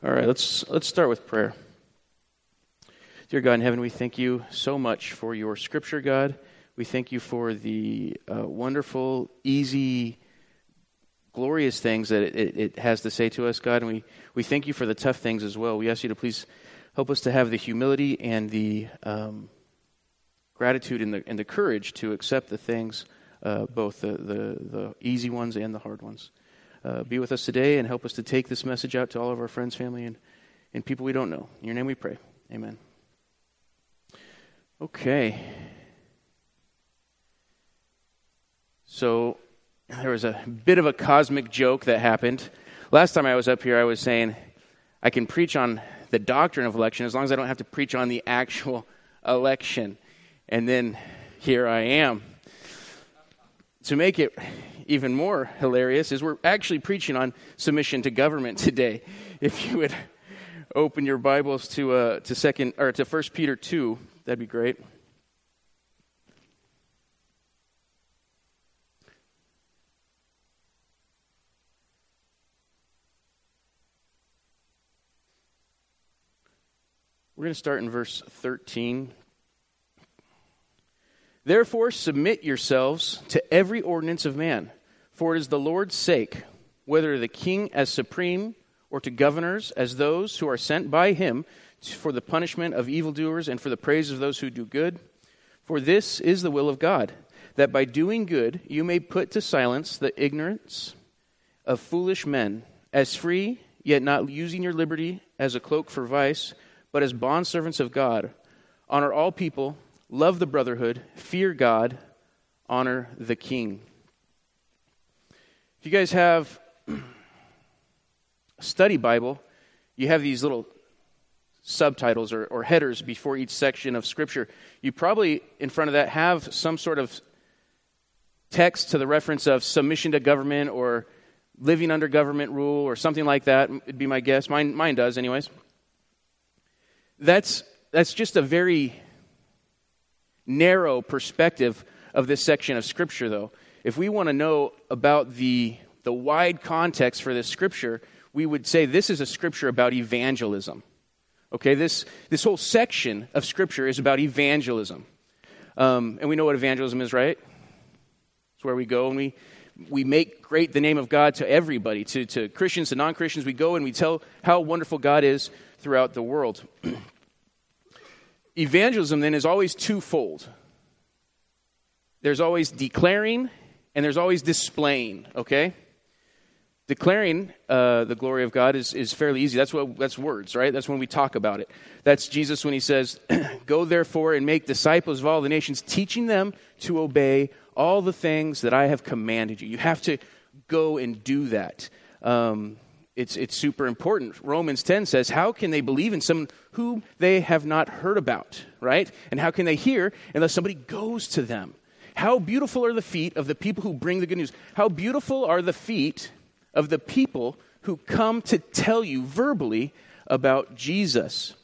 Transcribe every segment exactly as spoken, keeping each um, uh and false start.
All right, let's let's start with prayer. Dear God in heaven, we thank you so much for your scripture, God. We thank you for the uh, wonderful, easy, glorious things that it, it, it has to say to us, God. And we, we thank you for the tough things as well. We ask you to please help us to have the humility and the um, gratitude and the and the courage to accept the things, uh, both the, the, the easy ones and the hard ones. Uh, be with us today and help us to take this message out to all of our friends, family, and, and people we don't know. In your name we pray. Amen. Okay. So there was a bit of a cosmic joke that happened. Last time I was up here, I was saying I can preach on the doctrine of election as long as I don't have to preach on the actual election. And then here I am. To make it even more hilarious is we're actually preaching on submission to government today. If you would open your Bibles to uh, to second or to First Peter two, that'd be great. We're going to start in verse thirteen. Therefore, submit yourselves to every ordinance of man, for it is the Lord's sake, whether the king as supreme or to governors as those who are sent by him for the punishment of evildoers and for the praise of those who do good. For this is the will of God, that by doing good you may put to silence the ignorance of foolish men, as free, yet not using your liberty as a cloak for vice, but as bondservants of God. Honor all people, love the brotherhood, fear God, honor the king. If you guys have a study Bible, you have these little subtitles or, or headers before each section of Scripture. You probably, in front of that, have some sort of text to the reference of submission to government or living under government rule or something like that. It'd be my guess. Mine, mine does, anyways. That's that's just a very narrow perspective of this section of Scripture, though. If we want to know about the the wide context for this Scripture, we would say this is a Scripture about evangelism. Okay, this this whole section of Scripture is about evangelism, um, and we know what evangelism is, right? It's where we go and we we make great the name of God to everybody, to to Christians, to non-Christians. We go and we tell how wonderful God is throughout the world. Evangelism, then, is always twofold. There's always declaring, and there's always displaying, okay? Declaring uh, the glory of God is, is fairly easy. That's what that's words, right? That's when we talk about it. That's Jesus when he says, go therefore and make disciples of all the nations, teaching them to obey all the things that I have commanded you. You have to go and do that. Um It's it's super important. Romans ten says, how can they believe in someone whom they have not heard about, right? And how can they hear unless somebody goes to them? How beautiful are the feet of the people who bring the good news? How beautiful are the feet of the people who come to tell you verbally about Jesus?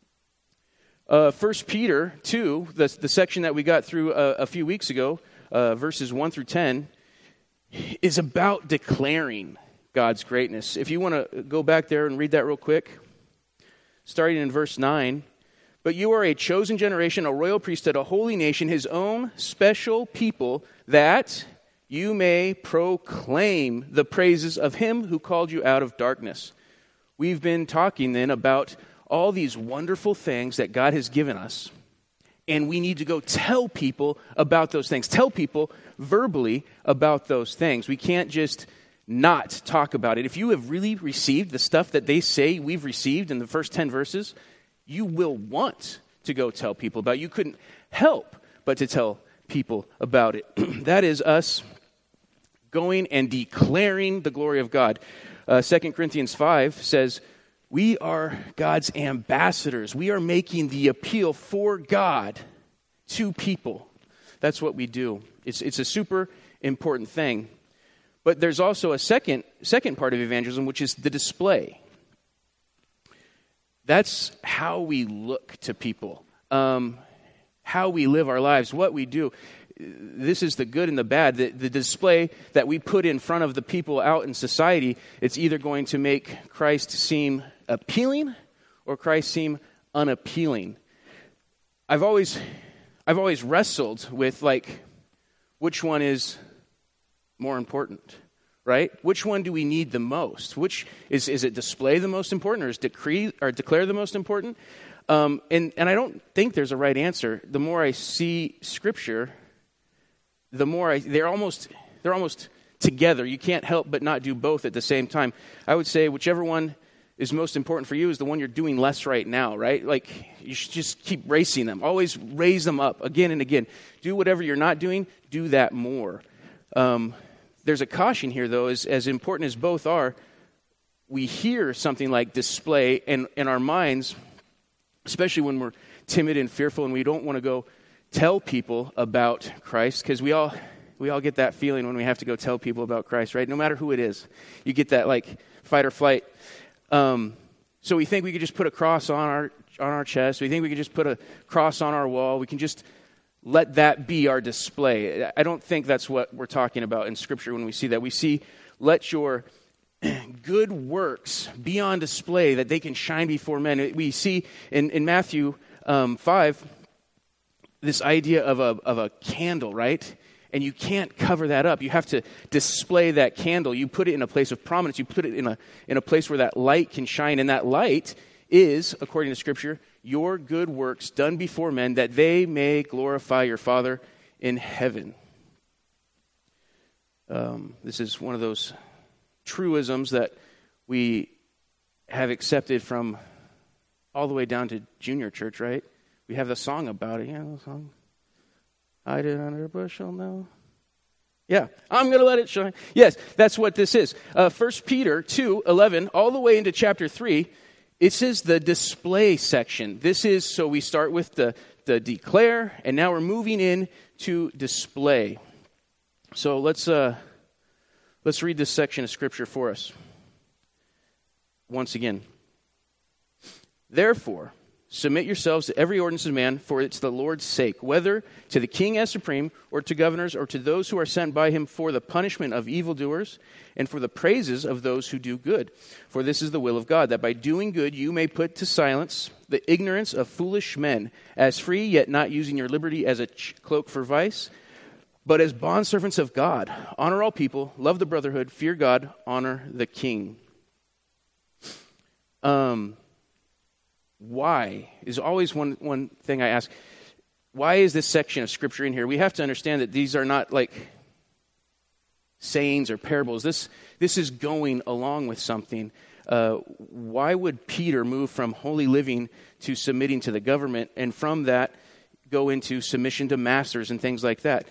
Uh, First Peter two, the, the section that we got through a, a few weeks ago, uh, verses one through ten, is about declaring God's greatness. If you want to go back there and read that real quick, starting in verse nine. But you are a chosen generation, a royal priesthood, a holy nation, his own special people, that you may proclaim the praises of him who called you out of darkness. We've been talking then about all these wonderful things that God has given us, and we need to go tell people about those things. Tell people verbally about those things. We can't just not talk about it. If you have really received the stuff that they say we've received in the first ten verses, you will want to go tell people about it. You couldn't help but to tell people about it. That is us going and declaring the glory of God. Uh, Second Corinthians five says, we are God's ambassadors. We are making the appeal for God to people. That's what we do. It's, it's a super important thing. But there's also a second second part of evangelism, which is the display. That's how we look to people, um, how we live our lives, what we do. This is the good and the bad. The, the display that we put in front of the people out in society, it's either going to make Christ seem appealing or Christ seem unappealing? I've always, I've always wrestled with, like, which one is more important, right? Which one do we need the most? Which is is it display the most important, or is decree or declare the most important? Um, and and I don't think there's a right answer. The more I see Scripture, the more I they're almost they're almost together. You can't help but not do both at the same time. I would say whichever one is most important for you is the one you're doing less right now, right? Like, you should just keep racing them. Always raise them up again and again. Do whatever you're not doing, do that more. Um, there's a caution here, though, as, as important as both are. We hear something like display, and in our minds, especially when we're timid and fearful and we don't want to go tell people about Christ, because we all we all get that feeling when we have to go tell people about Christ, right? No matter who it is. You get that, like, fight or flight. Um, so we think we could just put a cross on our on our chest. We think we could just put a cross on our wall. We can just let that be our display. I don't think that's what we're talking about in Scripture when we see that. We see, let your good works be on display that they can shine before men. We see in, in Matthew um, five this idea of a of a candle, right? And you can't cover that up. You have to display that candle. You put it in a place of prominence. You put it in a in a place where that light can shine. And that light is, according to Scripture, your good works done before men, that they may glorify your Father in heaven. Um, this is one of those truisms that we have accepted from all the way down to junior church, right? We have the song about it. You know the song? Hide it under a bushel, no. Yeah, I'm going to let it shine. Yes, that's what this is. Uh, First Peter two eleven, all the way into chapter three, it says the display section. This is, so we start with the, the declare, and now we're moving in to display. So let's uh, let's read this section of Scripture for us. Once again. Therefore, submit yourselves to every ordinance of man, for it's the Lord's sake, whether to the king as supreme, or to governors, or to those who are sent by him for the punishment of evildoers, and for the praises of those who do good. For this is the will of God, that by doing good you may put to silence the ignorance of foolish men, as free, yet not using your liberty as a ch- cloak for vice, but as bondservants of God. Honor all people, love the brotherhood, fear God, honor the king. Um... Why is always one, one thing I ask. Why is this section of Scripture in here? We have to understand that these are not like sayings or parables. This this is going along with something. Uh, why would Peter move from holy living to submitting to the government, and from that go into submission to masters and things like that?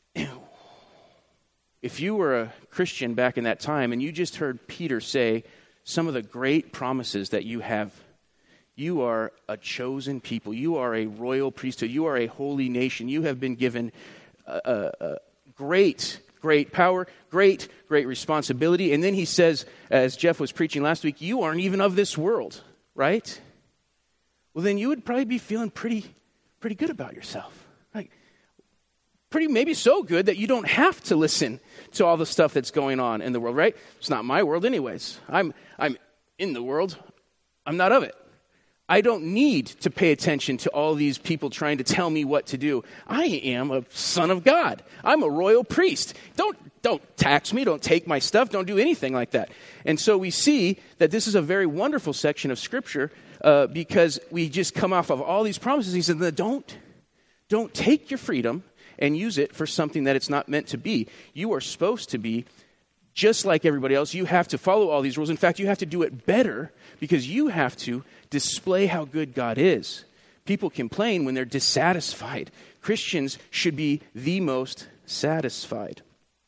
If you were a Christian back in that time and you just heard Peter say some of the great promises that you have, you are a chosen people. You are a royal priesthood. You are a holy nation. You have been given a, a, a great, great power, great, great responsibility. And then he says, as Jeff was preaching last week, you aren't even of this world, right? Well, then you would probably be feeling pretty, pretty good about yourself. Like, pretty, maybe so good that you don't have to listen to all the stuff that's going on in the world, right? It's not my world anyways. I'm, I'm in the world. I'm not of it. I don't need to pay attention to all these people trying to tell me what to do. I am a son of God. I'm a royal priest. Don't don't tax me. Don't take my stuff. Don't do anything like that. And so we see that this is a very wonderful section of Scripture uh, because we just come off of all these promises. He said, don't, don't take your freedom and use it for something that it's not meant to be. You are supposed to be just like everybody else. You have to follow all these rules. In fact, you have to do it better because you have to display how good God is. People complain when they're dissatisfied. Christians should be the most satisfied.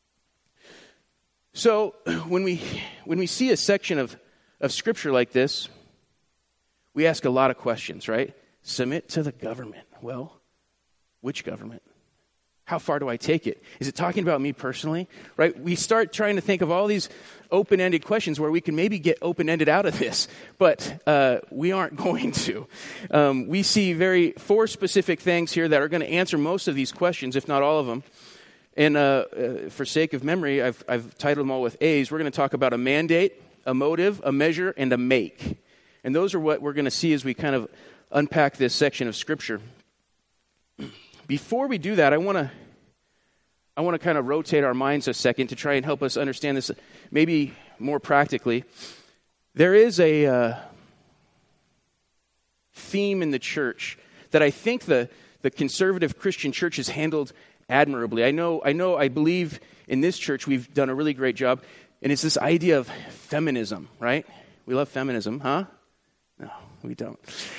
So when we when we see a section of, of Scripture like this, we ask a lot of questions, right? Submit to the government. Well, which government? How far do I take it? Is it talking about me personally? Right? We start trying to think of all these open-ended questions where we can maybe get open-ended out of this, but uh, we aren't going to. Um, we see very four specific things here that are going to answer most of these questions, if not all of them. And uh, uh, for sake of memory, I've, I've titled them all with A's. We're going to talk about a mandate, a motive, a measure, and a make. And those are what we're going to see as we kind of unpack this section of Scripture. Before we do that, I want to I want to kind of rotate our minds a second to try and help us understand this maybe more practically. There is a uh, theme in the church that I think the, the conservative Christian church has handled admirably. I know, I know, I believe in this church we've done a really great job, and it's this idea of feminism, right? We love feminism, huh? No, we don't.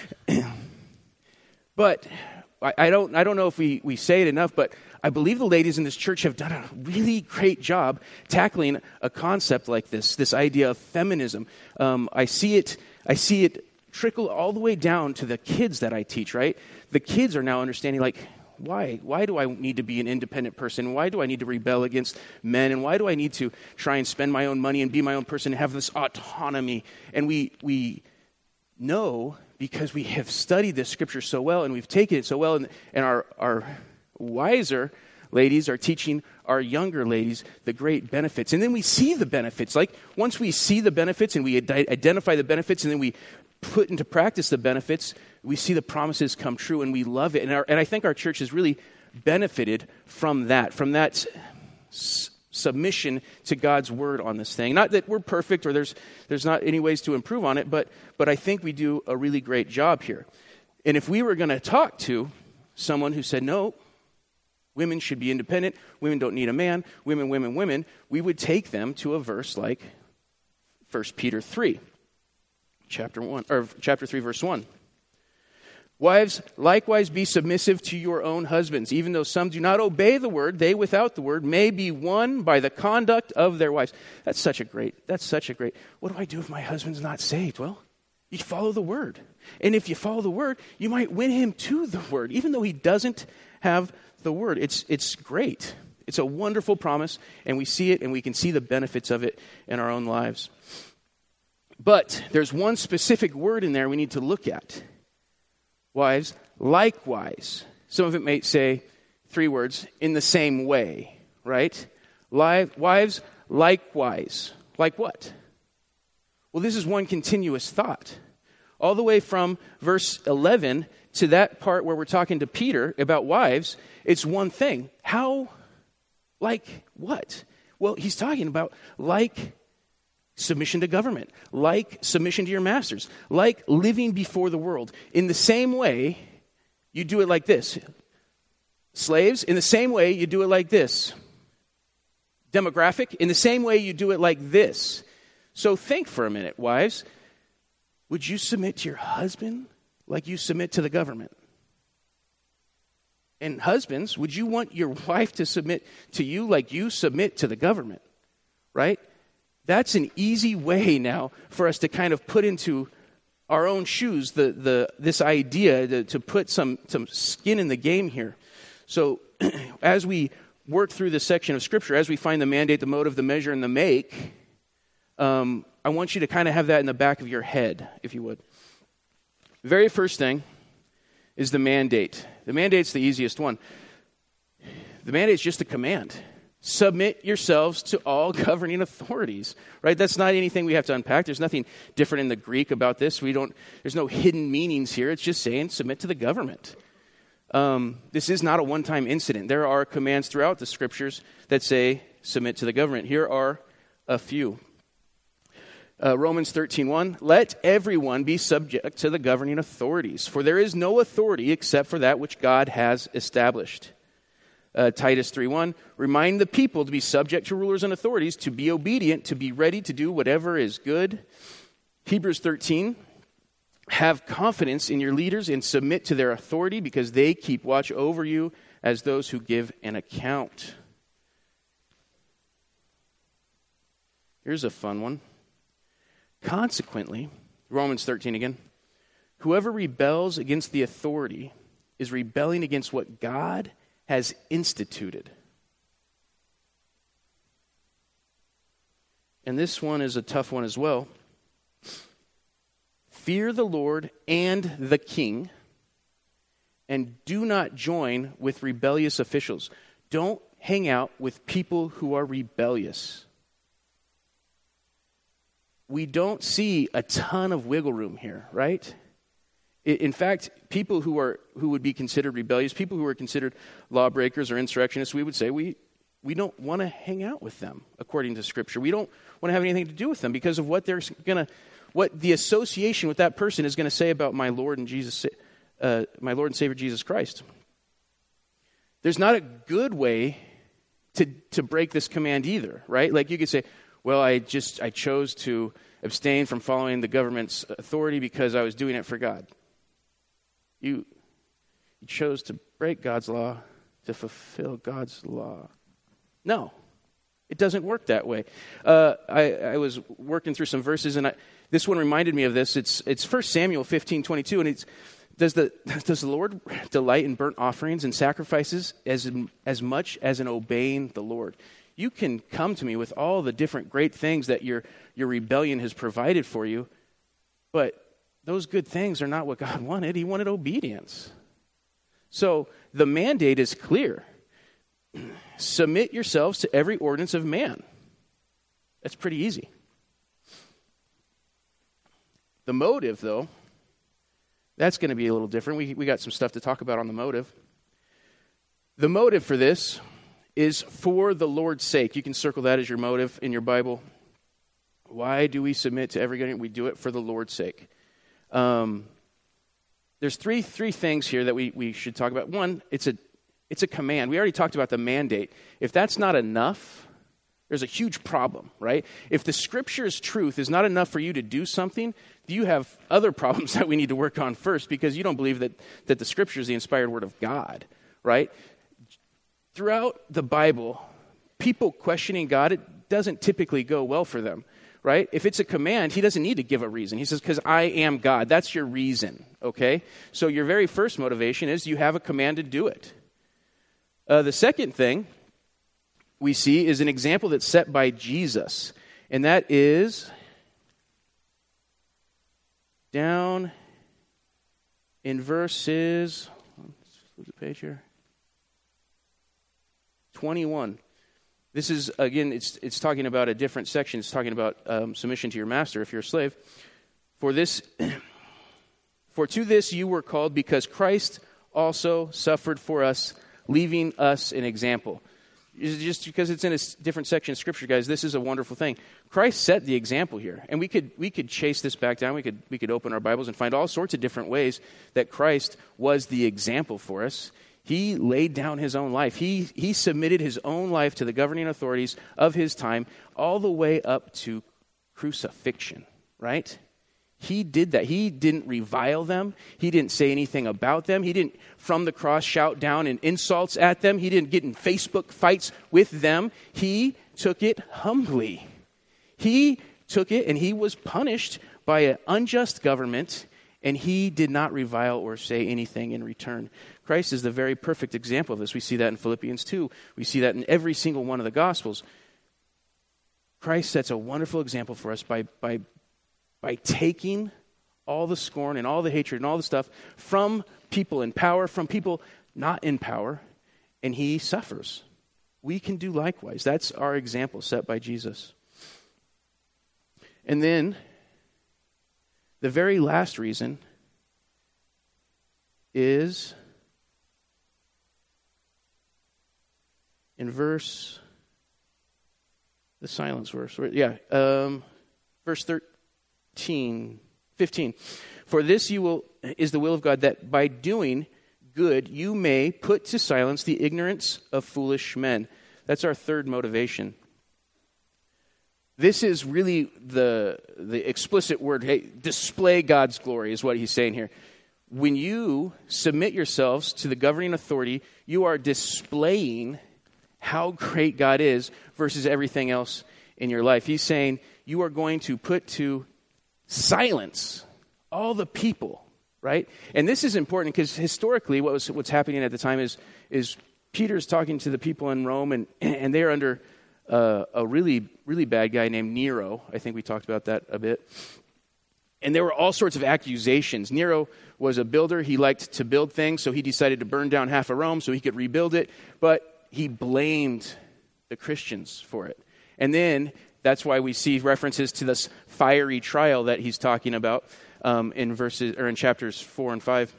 But I, I don't I don't know if we, we say it enough, but I believe the ladies in this church have done a really great job tackling a concept like this, this idea of feminism. Um, I see it I see it trickle all the way down to the kids that I teach, right? The kids are now understanding, like, why? Why do I need to be an independent person? Why do I need to rebel against men? And why do I need to try and spend my own money and be my own person and have this autonomy? And we we know because we have studied this scripture so well and we've taken it so well, and, and our, our wiser ladies are teaching our younger ladies the great benefits. And then we see the benefits. Like, once we see the benefits and we ad- identify the benefits and then we put into practice the benefits, we see the promises come true and we love it. And, our, and I think our church has really benefited from that, from that s- submission to God's word on this thing. Not that we're perfect or there's there's not any ways to improve on it, but but I think we do a really great job here. And if we were going to talk to someone who said, no, women should be independent, women don't need a man, women, women, women, we would take them to a verse like First Peter three. Chapter one, or chapter three, verse one. Wives, likewise be submissive to your own husbands, even though some do not obey the word, they without the word may be won by the conduct of their wives. That's such a great, that's such a great, what do I do if my husband's not saved? Well, you follow the word. And if you follow the word, you might win him to the word, even though he doesn't have the word. It's it's great. It's a wonderful promise, and we see it, and we can see the benefits of it in our own lives. But there's one specific word in there we need to look at. Wives, likewise. Some of it may say three words, in the same way, right? Live, wives, likewise. Like what? Well, this is one continuous thought. All the way from verse eleven to that part where we're talking to Peter about wives, it's one thing. How? Like what? Well, he's talking about like submission to government, like submission to your masters, like living before the world. In the same way, you do it like this. Slaves, in the same way, you do it like this. Demographic, in the same way, you do it like this. So think for a minute, wives. Would you submit to your husband like you submit to the government? And husbands, would you want your wife to submit to you like you submit to the government? Right? That's an easy way now for us to kind of put into our own shoes the the this idea to, to put some, some skin in the game here. So as we work through this section of Scripture, as we find the mandate, the motive, the measure, and the make, um, I want you to kind of have that in the back of your head, if you would. The very first thing is the mandate. The mandate's the easiest one. The mandate's just a command. Submit yourselves to all governing authorities, right? That's not anything we have to unpack. There's nothing different in the Greek about this. We don't. There's no hidden meanings here. It's just saying submit to the government. Um, this is not a one-time incident. There are commands throughout the Scriptures that say submit to the government. Here are a few. Uh, Romans thirteen one, let everyone be subject to the governing authorities, for there is no authority except for that which God has established. Uh, Titus three one, remind the people to be subject to rulers and authorities, to be obedient, to be ready to do whatever is good. Hebrews thirteen, have confidence in your leaders and submit to their authority because they keep watch over you as those who give an account. Here's a fun one. Consequently, Romans thirteen again, whoever rebels against the authority is rebelling against what God has instituted. And this one is a tough one as well. Fear the Lord and the king, and do not join with rebellious officials. Don't hang out with people who are rebellious. we don't see a ton of wiggle room here, right? In fact, people who are who would be considered rebellious, people who are considered lawbreakers or insurrectionists, we would say we we don't want to hang out with them according to Scripture. We don't want to have anything to do with them because of what they're going to, what the association with that person is going to say about my Lord and Jesus, uh, my Lord and Savior Jesus Christ. There's not a good way to to break this command either, right? Like you could say, well, I just I chose to abstain from following the government's authority because I was doing it for God. You, you chose to break God's law to fulfill God's law. No, it doesn't work that way. Uh, I, I was working through some verses, and I, this one reminded me of this. It's it's First Samuel fifteen twenty-two, and it's does the does the Lord delight in burnt offerings and sacrifices as as much as in obeying the Lord? You can come to me with all the different great things that your your rebellion has provided for you, but those good things are not what God wanted. He wanted obedience. So the mandate is clear. Submit yourselves to every ordinance of man. That's pretty easy. The motive, though, that's going to be a little different. We we got some stuff to talk about on the motive. The motive for this is for the Lord's sake. You can circle that as your motive in your Bible. Why do we submit to every government? We do it for the Lord's sake. Um, there's three three things here that we, we should talk about. One, it's a it's a command. We already talked about the mandate. If that's not enough, there's a huge problem, right? If the Scripture's truth is not enough for you to do something, you have other problems that we need to work on first because you don't believe that, that the Scripture is the inspired Word of God, right? Throughout the Bible, people questioning God, it doesn't typically go well for them, right? If it's a command, he doesn't need to give a reason. He says, because I am God. That's your reason, okay? So your very first motivation is you have a command to do it. Uh, the second thing we see is an example that's set by Jesus, and that is down in verses, let's flip the page here, twenty-one. This is, again, it's it's talking about a different section. It's talking about um, submission to your master if you're a slave. For this, for to this you were called, because Christ also suffered for us, leaving us an example. Just because it's in a different section of Scripture, guys, this is a wonderful thing. Christ set the example here, and we could we could chase this back down. We could we could open our Bibles and find all sorts of different ways that Christ was the example for us. He laid down his own life. He he submitted his own life to the governing authorities of his time, all the way up to crucifixion, right? He did that. He didn't revile them. He didn't say anything about them. He didn't, from the cross, shout down in insults at them. He didn't get in Facebook fights with them. He took it humbly. He took it, and he was punished by an unjust government, and he did not revile or say anything in return. Christ is the very perfect example of this. We see that in Philippians two. We see that in every single one of the Gospels. Christ sets a wonderful example for us by by by taking all the scorn and all the hatred and all the stuff from people in power, from people not in power, and he suffers. We can do likewise. That's our example set by Jesus. And then, the very last reason is in verse, the silence verse, yeah, um, verse thirteen, fifteen. For this you will is the will of God, that by doing good you may put to silence the ignorance of foolish men. That's our third motivation. This is really the the explicit word, hey, display God's glory is what he's saying here. When you submit yourselves to the governing authority, you are displaying how great God is versus everything else in your life. He's saying you are going to put to silence all the people, right? And this is important because historically what was what's happening at the time is is Peter's talking to the people in Rome, and and they're under uh, a really really bad guy named Nero. I think we talked about that a bit. And there were all sorts of accusations. Nero was a builder. He liked to build things, so he decided to burn down half of Rome so he could rebuild it. But he blamed the Christians for it. And then That's why we see references to this fiery trial that he's talking about um, in verses or in chapters four and five.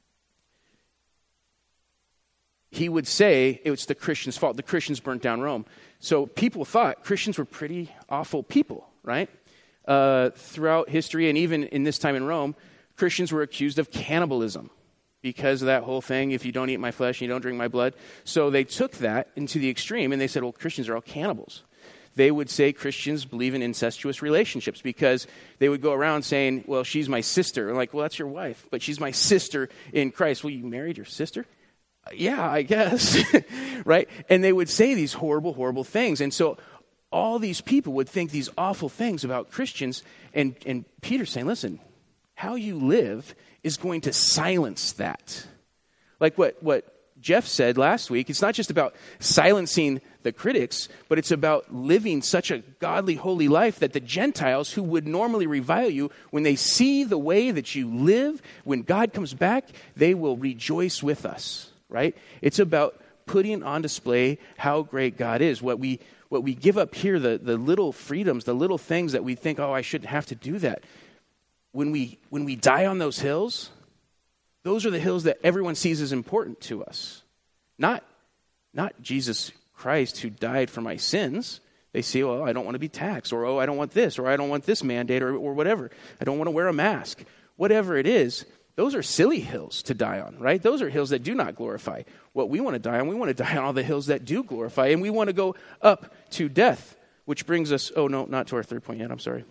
He would say it was the Christians' fault. The Christians burnt down Rome. So people thought Christians were pretty awful people, right? Uh, throughout history and even in this time in Rome, Christians were accused of cannibalism because of that whole thing, if you don't eat my flesh and you don't drink my blood. So they took that into the extreme and they said, well, Christians are all cannibals. They would say Christians believe in incestuous relationships because they would go around saying, well, she's my sister. And like, well, that's your wife, but she's my sister in Christ. Well, you married your sister? Yeah, I guess, right? And they would say these horrible, horrible things. And so all these people would think these awful things about Christians. And, and Peter's saying, listen, how you live is going to silence that. Like what, what Jeff said last week, it's not just about silencing the critics, but it's about living such a godly, holy life that the Gentiles who would normally revile you, when they see the way that you live, when God comes back, they will rejoice with us. Right? It's about putting on display how great God is. What we what we give up here, the, the little freedoms, the little things that we think, oh, I shouldn't have to do that. When we when we die on those hills, those are the hills that everyone sees as important to us. Not, not Jesus Christ who died for my sins. They see, oh, I don't want to be taxed, or oh, I don't want this, or I don't want this mandate, or, or whatever. I don't want to wear a mask. Whatever it is, those are silly hills to die on, right? Those are hills that do not glorify. What we want to die on, we want to die on all the hills that do glorify, and we want to go up to death, which brings us, oh no, not to our third point yet, I'm sorry.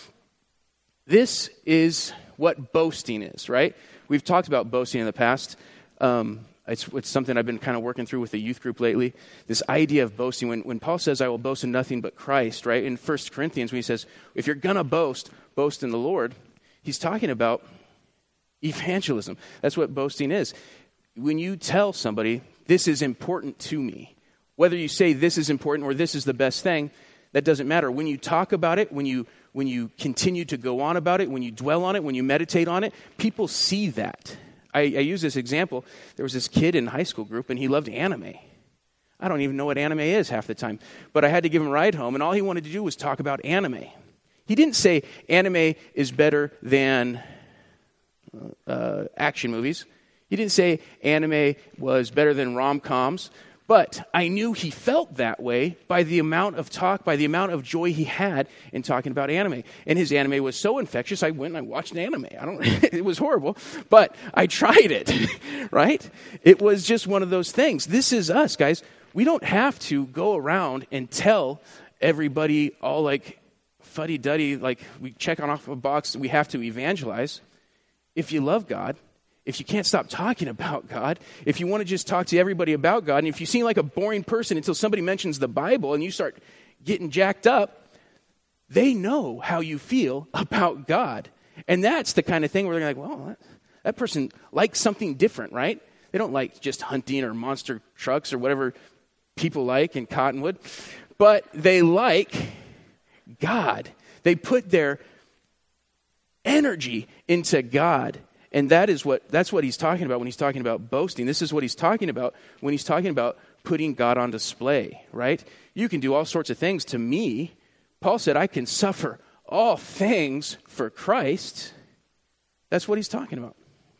This is what boasting is, right? We've talked about boasting in the past. Um, it's, it's something I've been kind of working through with the youth group lately. This idea of boasting, when, when Paul says, I will boast in nothing but Christ, right? In First Corinthians, when he says, if you're going to boast, boast in the Lord, he's talking about evangelism. That's what boasting is. When you tell somebody, this is important to me, whether you say this is important or this is the best thing, that doesn't matter. When you talk about it, when you when you continue to go on about it, when you dwell on it, when you meditate on it, people see that. I, I use this example. There was this kid in high school group, and he loved anime. I don't even know what anime is half the time. But I had to give him a ride home, and all he wanted to do was talk about anime. He didn't say anime is better than Uh, action movies. He didn't say anime was better than rom-coms, but I knew he felt that way by the amount of talk, by the amount of joy he had in talking about anime. And his anime was so infectious, I went and I watched an anime. I don't. It was horrible, but I tried it, right? It was just one of those things. This is us, guys. We don't have to go around and tell everybody all like fuddy-duddy, like we check on off a box, we have to evangelize. If you love God, if you can't stop talking about God, if you want to just talk to everybody about God, and if you seem like a boring person until somebody mentions the Bible and you start getting jacked up, they know how you feel about God. And that's the kind of thing where they're like, well, that, that person likes something different, right? They don't like just hunting or monster trucks or whatever people like in Cottonwood, but they like God. They put their energy into God. And that is what that's what he's talking about when he's talking about boasting. This is what he's talking about when he's talking about putting God on display, right? You can do all sorts of things to me. Paul said, I can suffer all things for Christ. That's what he's talking about.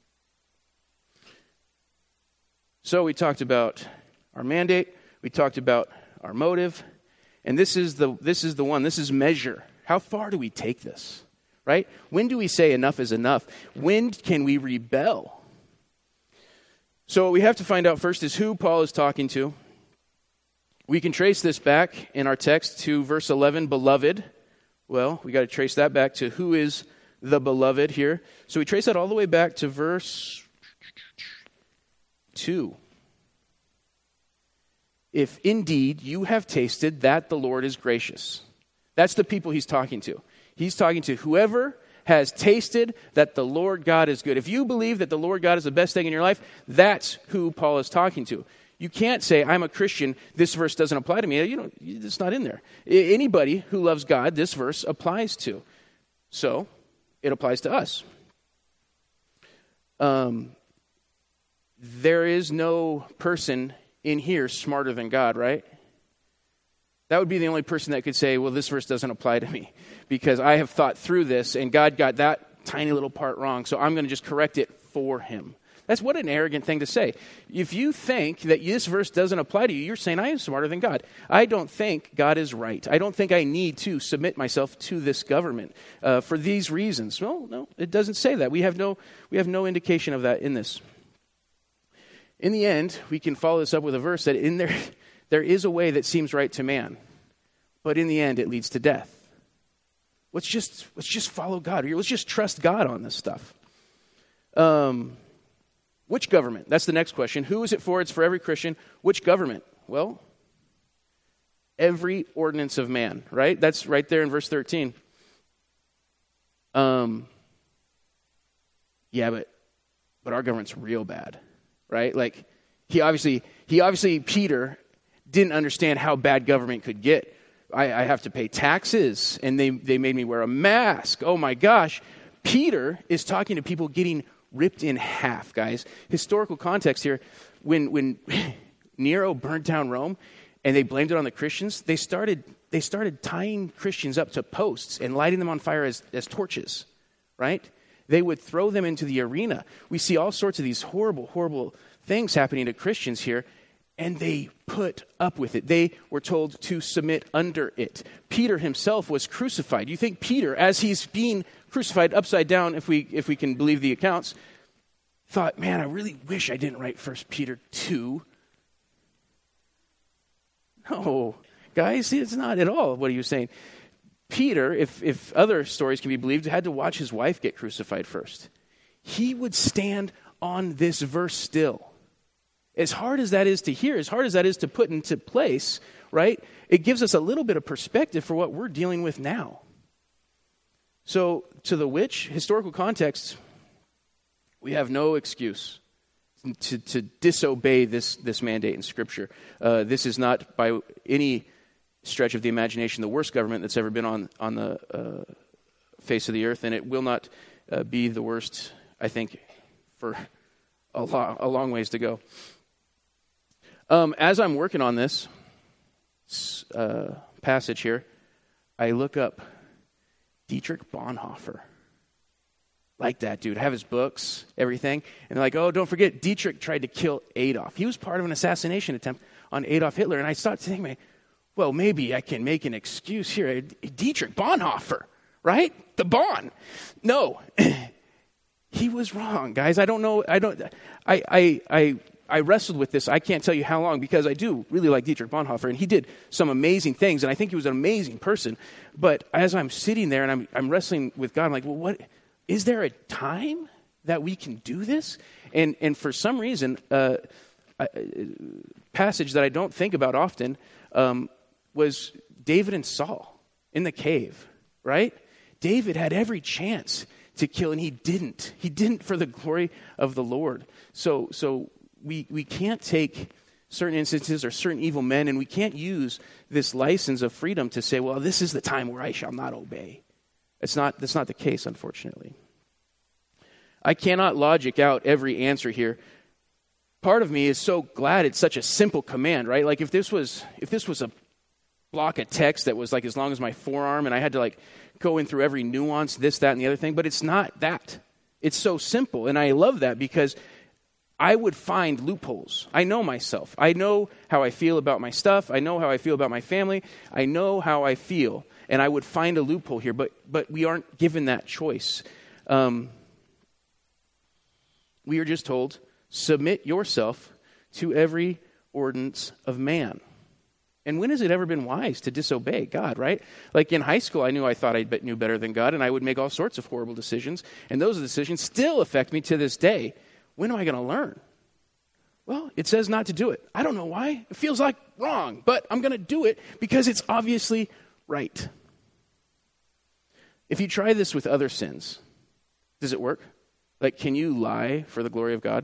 So we talked about our mandate, we talked about our motive, and this is the this is the one, this is measure. How far do we take this? Right? When do we say enough is enough? When can we rebel? So what we have to find out first is who Paul is talking to. We can trace this back in our text to verse eleven, beloved. Well, we got to trace that back to who is the beloved here. So we trace that all the way back to verse two. If indeed you have tasted that the Lord is gracious. That's the people he's talking to. He's talking to whoever has tasted that the Lord God is good. If you believe that the Lord God is the best thing in your life, that's who Paul is talking to. You can't say, I'm a Christian, this verse doesn't apply to me. You know, it's not in there. Anybody who loves God, this verse applies to. So, it applies to us. Um, there is no person in here smarter than God, right? That would be the only person that could say, well, this verse doesn't apply to me because I have thought through this and God got that tiny little part wrong, so I'm going to just correct it for him. That's what an arrogant thing to say. If you think that this verse doesn't apply to you, you're saying, I am smarter than God. I don't think God is right. I don't think I need to submit myself to this government uh, for these reasons. Well, no, it doesn't say that. We have no, we have no indication of that in this. In the end, we can follow this up with a verse that in there, there is a way that seems right to man, but in the end, it leads to death. Let's just let's just follow God. Let's just trust God on this stuff. Um, which government? That's the next question. Who is it for? It's for every Christian. Which government? Well, every ordinance of man, right? That's right there in verse thirteen. Um, yeah, but but our government's real bad, right? Like he obviously he obviously Peter didn't understand how bad government could get. I, I have to pay taxes, and they, they made me wear a mask. Oh my gosh. Peter is talking to people getting ripped in half, guys. Historical context here, when when Nero burnt down Rome and they blamed it on the Christians, they started they started tying Christians up to posts and lighting them on fire as, as torches, right? They would throw them into the arena. We see all sorts of these horrible, horrible things happening to Christians here. And they put up with it. They were told to submit under it. Peter himself was crucified. You think Peter, as he's being crucified upside down, if we if we can believe the accounts, thought, man, I really wish I didn't write First Peter two. No, guys, it's not at all what he was saying. Peter, if if other stories can be believed, had to watch his wife get crucified first. He would stand on this verse still. As hard as that is to hear, as hard as that is to put into place, right? It gives us a little bit of perspective for what we're dealing with now. So, to the which, historical context, we have no excuse to, to disobey this, this mandate in Scripture. Uh, this is not, by any stretch of the imagination, the worst government that's ever been on, on the uh, face of the earth, and it will not uh, be the worst, I think, for a, lo- a long ways to go. Um, as I'm working on this uh, passage here, I look up Dietrich Bonhoeffer. Like that dude. I have his books, everything. And they're like, oh, don't forget, Dietrich tried to kill Adolf. He was part of an assassination attempt on Adolf Hitler. And I started thinking, well, maybe I can make an excuse here. Dietrich Bonhoeffer, right? The Bon. No. He was wrong, guys. I don't know. I don't. I. I. I I wrestled with this, I can't tell you how long, because I do really like Dietrich Bonhoeffer, and he did some amazing things, and I think he was an amazing person. But as I'm sitting there and I'm, I'm wrestling with God, I'm like, well, what, is there a time that we can do this? And and for some reason, uh, a passage that I don't think about often um, was David and Saul in the cave, right? David had every chance to kill, and he didn't. He didn't for the glory of the Lord. So, so, We we can't take certain instances or certain evil men, and we can't use this license of freedom to say, well, this is the time where I shall not obey. It's not, that's not the case, unfortunately. I cannot logic out every answer here. Part of me is so glad it's such a simple command, right? Like if this was if this was a block of text that was like as long as my forearm, and I had to like go in through every nuance, this, that, and the other thing, but it's not that. It's so simple, and I love that because I would find loopholes. I know myself. I know how I feel about my stuff. I know how I feel about my family. I know how I feel. And I would find a loophole here, but but we aren't given that choice. Um, we are just told, submit yourself to every ordinance of man. And when has it ever been wise to disobey God, right? Like in high school, I knew I thought I knew better than God, and I would make all sorts of horrible decisions. And those decisions still affect me to this day. When am I going to learn? Well, it says not to do it. I don't know why. It feels like wrong, but I'm going to do it because it's obviously right. If you try this with other sins, does it work? Like, can you lie for the glory of God?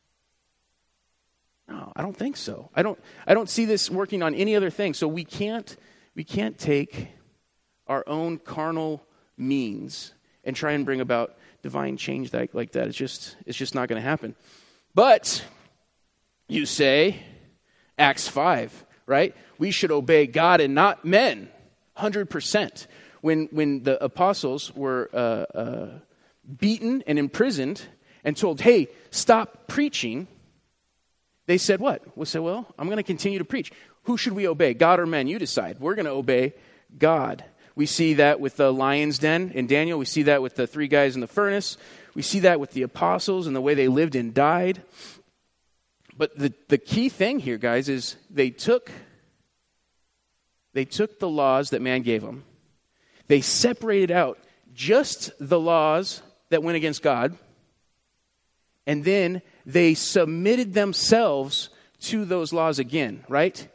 No, I don't think so. I don't I don't see this working on any other thing. So we can't we can't take our own carnal means and try and bring about divine change that, like that. It's just it's just not going to happen. But you say, Acts five, right? We should obey God and not men, one hundred percent. When when the apostles were uh, uh, beaten and imprisoned and told, hey, stop preaching, they said what? We said, well, I'm going to continue to preach. Who should we obey, God or men? You decide. We're going to obey God. We see that with the lion's den in Daniel. We see that with the three guys in the furnace. We see that with the apostles and the way they lived and died. But the, the key thing here, guys, is they took, they took the laws that man gave them. They separated out just the laws that went against God. And then they submitted themselves to those laws again, right?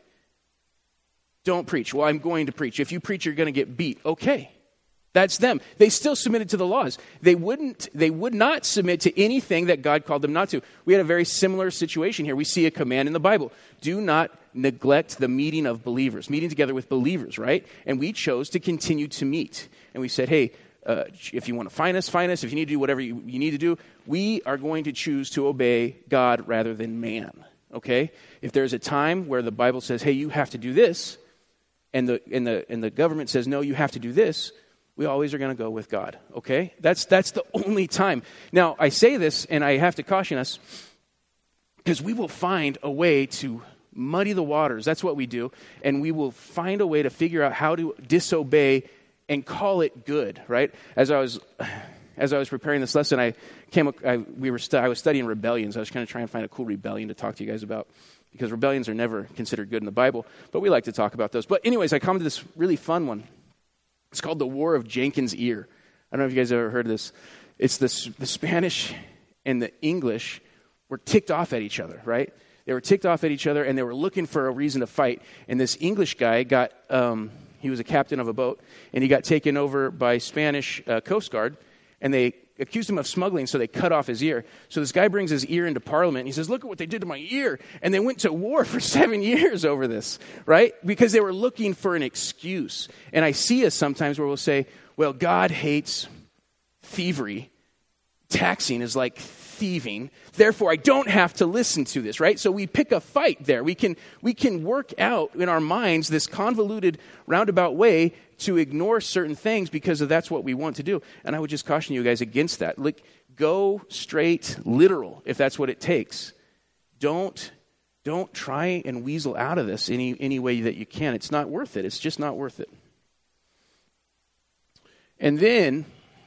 Don't preach. Well, I'm going to preach. If you preach, you're going to get beat. Okay. That's them. They still submitted to the laws. They wouldn't, they would not submit to anything that God called them not to. We had a very similar situation here. We see a command in the Bible. Do not neglect the meeting of believers, meeting together with believers, right? And we chose to continue to meet. And we said, hey, uh, if you want to find us, find us. If you need to do whatever you, you need to do, we are going to choose to obey God rather than man, okay? If there's a time where the Bible says, hey, you have to do this, and the, and the, and the government says, no, you have to do this, we always are going to go with God, okay? That's that's the only time. Now, I say this, and I have to caution us, because we will find a way to muddy the waters. That's what we do. And we will find a way to figure out how to disobey and call it good, right? As I was as I was preparing this lesson, I came. I, we were stu- I was studying rebellions. I was going to try and find a cool rebellion to talk to you guys about, because rebellions are never considered good in the Bible, but we like to talk about those. But anyways, I come to this really fun one. It's called the War of Jenkins' Ear. I don't know if you guys have ever heard of this. It's the, the Spanish and the English were ticked off at each other, right? They were ticked off at each other, and they were looking for a reason to fight. And this English guy got, um, he was a captain of a boat, and he got taken over by Spanish uh, Coast Guard, and they accused him of smuggling, so they cut off his ear. So this guy brings his ear into Parliament, and he says, look at what they did to my ear. And they went to war for seven years over this, right? Because they were looking for an excuse. And I see us sometimes where we'll say, well, God hates thievery. Taxing is like thieving. Therefore, I don't have to listen to this, right? So we pick a fight there. We can, we can work out in our minds this convoluted, roundabout way to ignore certain things because of that's what we want to do. And I would just caution you guys against that. Like, go straight literal if that's what it takes. Don't don't try and weasel out of this any any way that you can. It's not worth it. It's just not worth it. And then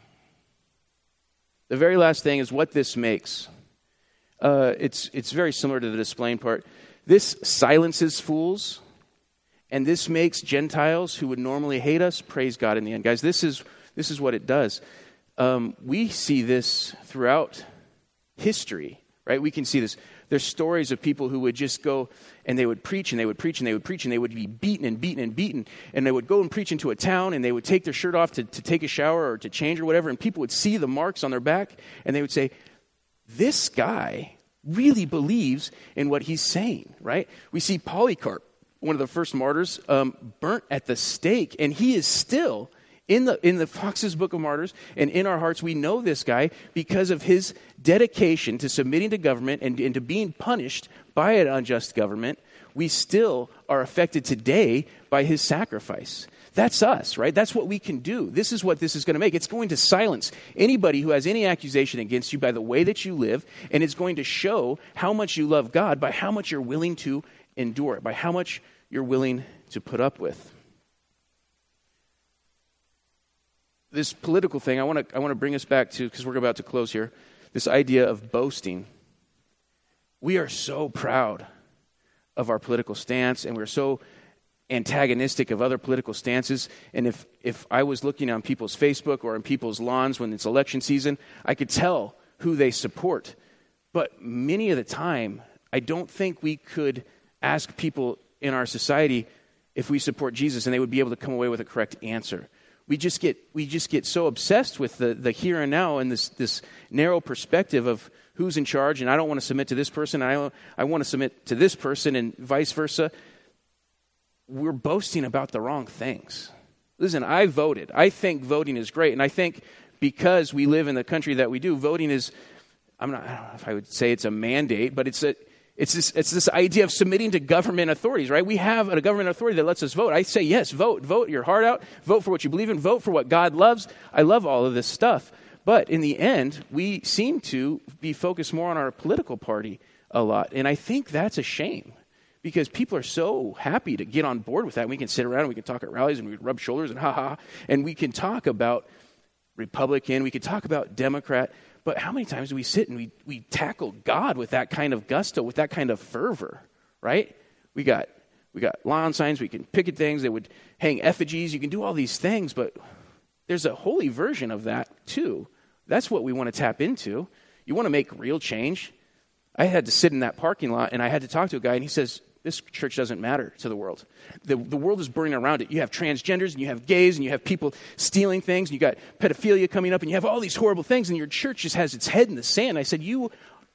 the very last thing is what this makes. Uh, it's it's very similar to the displaying part. This silences fools. And this makes Gentiles who would normally hate us praise God in the end. Guys, this is this is what it does. Um, we see this throughout history, right? We can see this. There's stories of people who would just go and they would preach and they would preach and they would preach and they would be beaten and beaten and beaten. And they would go and preach into a town and they would take their shirt off to, to take a shower or to change or whatever. And people would see the marks on their back and they would say, this guy really believes in what he's saying, right? We see Polycarp, one of the first martyrs, um, burnt at the stake, and he is still in the in the Fox's Book of Martyrs, and in our hearts we know this guy because of his dedication to submitting to government and, and to being punished by an unjust government. We still are affected today by his sacrifice. That's us, right? That's what we can do. This is what this is going to make. It's going to silence anybody who has any accusation against you by the way that you live, and it's going to show how much you love God by how much you're willing to endure it, by how much you're willing to put up with. This political thing, I want to I want to bring us back to, because we're about to close here, this idea of boasting. We are so proud of our political stance, and we're so antagonistic of other political stances. And if, if I was looking on people's Facebook or on people's lawns when it's election season, I could tell who they support. But many of the time, I don't think we could ask people in our society if we support Jesus and they would be able to come away with a correct answer. We just get we just get so obsessed with the, the here and now and this this narrow perspective of who's in charge, and I don't want to submit to this person, and I, I want to submit to this person, and vice versa. We're boasting about the wrong things. Listen, I voted. I think voting is great, and I think because we live in the country that we do, voting is, I'm not, I don't know if I would say it's a mandate, but it's a It's this, it's this idea of submitting to government authorities, right? We have a government authority that lets us vote. I say, yes, vote. Vote your heart out. Vote for what you believe in. Vote for what God loves. I love all of this stuff. But in the end, we seem to be focused more on our political party a lot. And I think that's a shame because people are so happy to get on board with that. We can sit around and we can talk at rallies and we can rub shoulders and ha-ha. And we can talk about Republican. We can talk about Democrat. But how many times do we sit and we, we tackle God with that kind of gusto, with that kind of fervor, right? We got we got lawn signs, we can picket things, they would hang effigies, you can do all these things, but there's a holy version of that too. That's what we want to tap into. You want to make real change. I had to sit in that parking lot and I had to talk to a guy and he says, this church doesn't matter to the world. The, the world is burning around it. You have transgenders and you have gays and you have people stealing things and you got pedophilia coming up and you have all these horrible things and your church just has its head in the sand. I said, you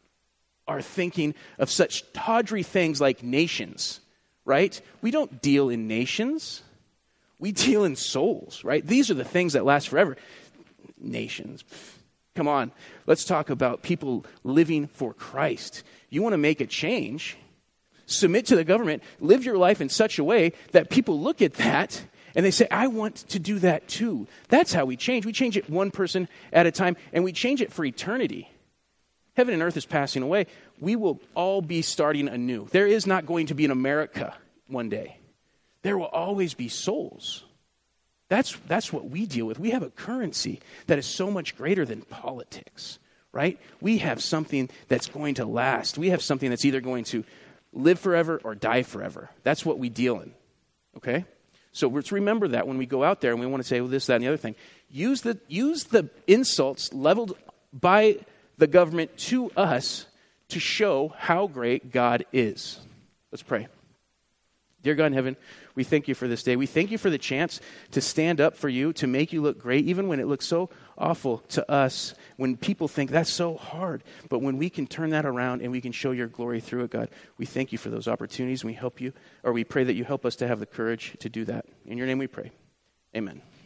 are thinking of such tawdry things like nations, right? We don't deal in nations. We deal in souls, right? These are the things that last forever. Nations. Come on. Let's talk about people living for Christ. You want to make a change? Submit to the government, live your life in such a way that people look at that and they say, I want to do that too. That's how we change. We change it one person at a time, and we change it for eternity. Heaven and earth is passing away. We will all be starting anew. There is not going to be an America one day. There will always be souls. That's, that's what we deal with. We have a currency that is so much greater than politics, right? We have something that's going to last. We have something that's either going to live forever or die forever. That's what we deal in, okay? So let's remember that when we go out there and we want to say, well, this, that, and the other thing. Use the, use the insults leveled by the government to us to show how great God is. Let's pray. Dear God in heaven, we thank you for this day. We thank you for the chance to stand up for you, to make you look great, even when it looks so awful to us, when people think that's so hard. But when we can turn that around and we can show your glory through it, God, we thank you for those opportunities. And we help you, or we pray that you help us to have the courage to do that. In your name we pray. Amen.